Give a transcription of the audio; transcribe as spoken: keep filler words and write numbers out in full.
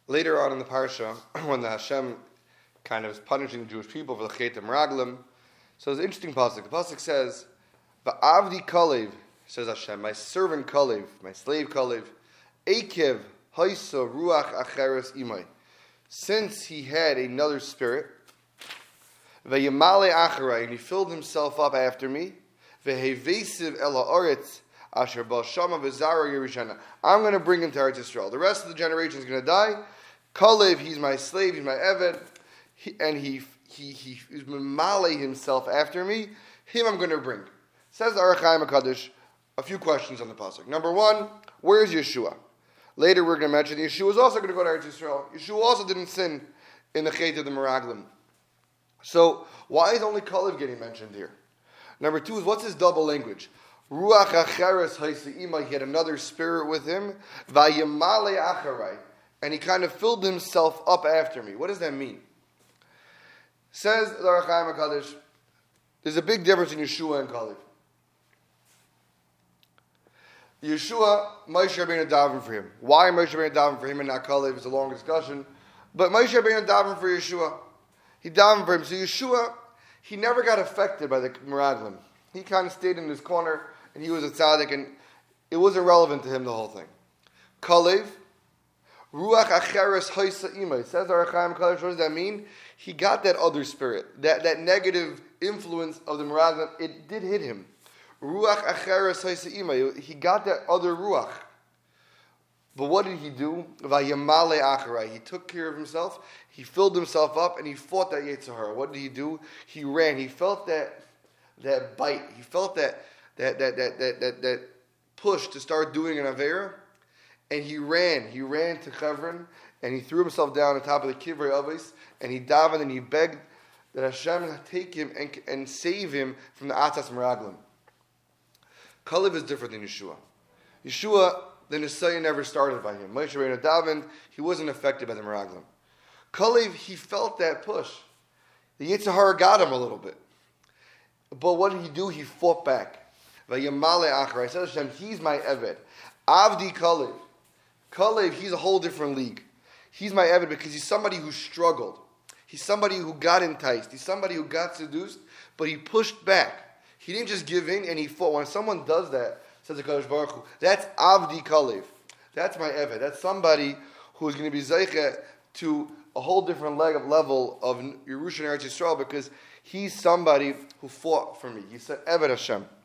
Later on in the parsha, when the Hashem kind of is punishing the Jewish people for the Chet Meraglim, so it's an interesting pasuk. The pasuk says, "Va'avdi Kalev," says Hashem, my servant Kalev, my slave Kalev, Ekev Haisa Ruach Acheres Imai. Since he had another spirit, Vayamale Acharai, and he filled himself up after me, Vehevesiv El Haaretz Asher Bal Shama V'Zara Yerushalayim. I'm going to bring him to Eretz Yisrael. The rest of the generation is going to die. Kalev, he's my slave, he's my Eved, he, and he he he is Mamale himself after me. Him I'm going to bring. Says the Orach Chaim HaKadosh, a few questions on the pasuk. Number one, where is Yeshua? Later we're going to mention Yeshua is also going to go to Eretz Yisrael. Yeshua also didn't sin in the Chet of the Meraglim. So why is only Kalev getting mentioned here? Number two is, what's his double language? Ruach Acheres Haisa, he had another spirit with him. Vayamale Acharai, and he kind of filled himself up after me. What does that mean? Says the Orach Chaim HaKadosh, there's a big difference in Yeshua and Kalev. Yeshua, Moshe Rabbeinu davened for him. Why Moshe Rabbeinu davened for him and not Kalev is a long discussion. But Moshe Rabbeinu davened for Yeshua. He davened for him. So Yeshua, he never got affected by the Meraglim. He kind of stayed in his corner, and he was a tzaddik, and it wasn't relevant to him, the whole thing. Kalev, Ruach Acheres Haisa Imai. Says Orach Chaim HaKadosh, what does that mean? He got that other spirit, that, that negative influence of the Meraglim, it did hit him. Ruach Acheres Haisa Imai. He got that other Ruach. But what did he do? Vayamale Acharai. He took care of himself, he filled himself up, and he fought that Yetzer Hara. What did he do? He ran. He felt that that bite. He felt that that that that that that, that push to start doing an Aveira, and he ran. He ran to Chevron, and he threw himself down on top of the Kivrei Avos, and he davened and he begged that Hashem take him and, and save him from the Atzas Meraglim. Kalev is different than Yeshua. Yeshua, the Nisayah never started by him. Moshe Rabbeinu davened, he wasn't affected by the Meraglim. Kalev, he felt that push. The Yetzer Hara got him a little bit. But what did he do? He fought back. Vayamale Acharai. Says Hashem, he's my Eved. Avdi Kalev. Kalev, he's a whole different league. He's my Eved because he's somebody who struggled. He's somebody who got enticed. He's somebody who got seduced, but he pushed back. He didn't just give in and he fought. When someone does that, says the Kadosh Baruch Hu, that's Avdi Kalev. That's my Eved. That's somebody who is going to be Zeicha to a whole different leg of level of Yerushalayim Eretz Yisrael because he's somebody who fought for me. He said, Eved Hashem.